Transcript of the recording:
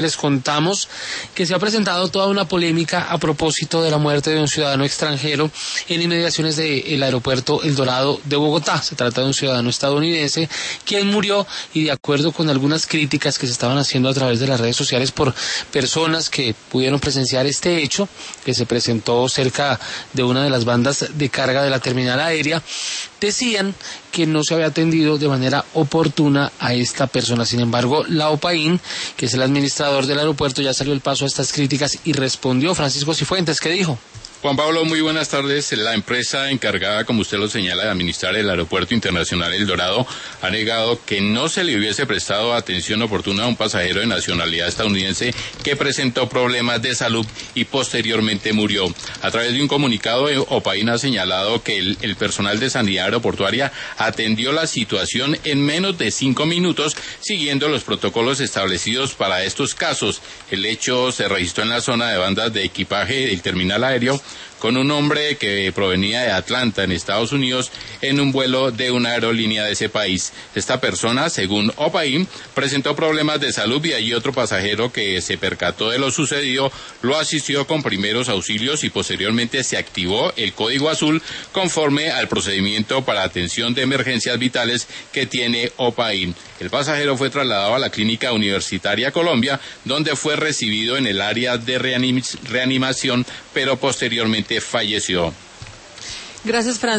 Les contamos que se ha presentado toda una polémica a propósito de la muerte de un ciudadano extranjero en inmediaciones del aeropuerto El Dorado de Bogotá. Se trata de un ciudadano estadounidense quien murió, y de acuerdo con algunas críticas que se estaban haciendo a través de las redes sociales por personas que pudieron presenciar este hecho, que se presentó cerca de una de las bandas de carga de la terminal aérea, decían que no se había atendido de manera oportuna a esta persona. Sin embargo, la OPAIN, que es el administrador del aeropuerto, ya salió el paso a estas críticas y respondió. Francisco Cifuentes, ¿qué dijo? Juan Pablo, muy buenas tardes. La empresa encargada, como usted lo señala, de administrar el Aeropuerto Internacional El Dorado ha negado que no se le hubiese prestado atención oportuna a un pasajero de nacionalidad estadounidense que presentó problemas de salud y posteriormente murió. A través de un comunicado, OPAIN ha señalado que el personal de sanidad aeroportuaria atendió la situación en menos de 5 minutos, siguiendo los protocolos establecidos para estos casos. El hecho se registró en la zona de bandas de equipaje del terminal aéreo, con un hombre que provenía de Atlanta, en Estados Unidos, en un vuelo de una aerolínea de ese país. Esta persona, según OPAIN, presentó problemas de salud y allí otro pasajero que se percató de lo sucedido lo asistió con primeros auxilios y posteriormente se activó el código azul conforme al procedimiento para atención de emergencias vitales que tiene OPAIN. El pasajero fue trasladado a la Clínica Universitaria Colombia, donde fue recibido en el área de reanimación, pero posteriormente falleció. Gracias, Francisco.